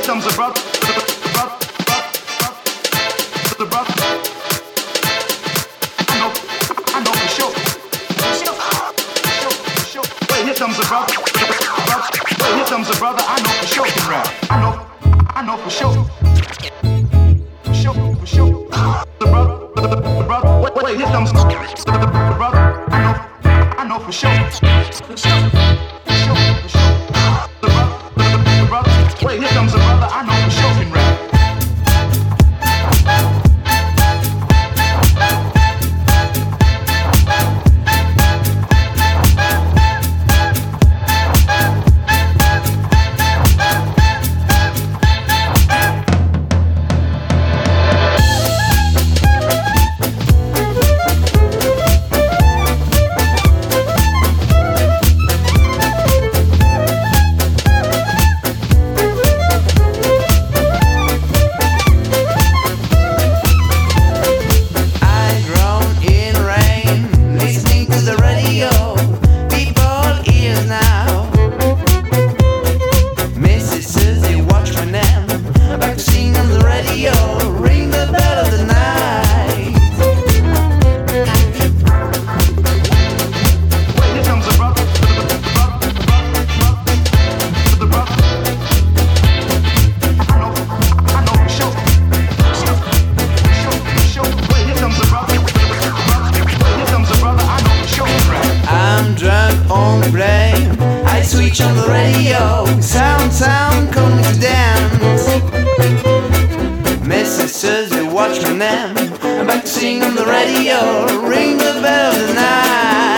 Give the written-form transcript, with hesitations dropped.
comes the brother. The brother. I know for sure. Wait, here comes the brother. Wait, here comes the brother. I know for sure can rap. I know for sure. For sure. The brother. Wait, here comes the brother. I know for sure. For sure. The brother. Wait, here comes the brother. I know for sure can rap. I switch on the radio, sound coming to dance. Messages, they watch my name. I'm back to sing on the radio, ring the bell of the night.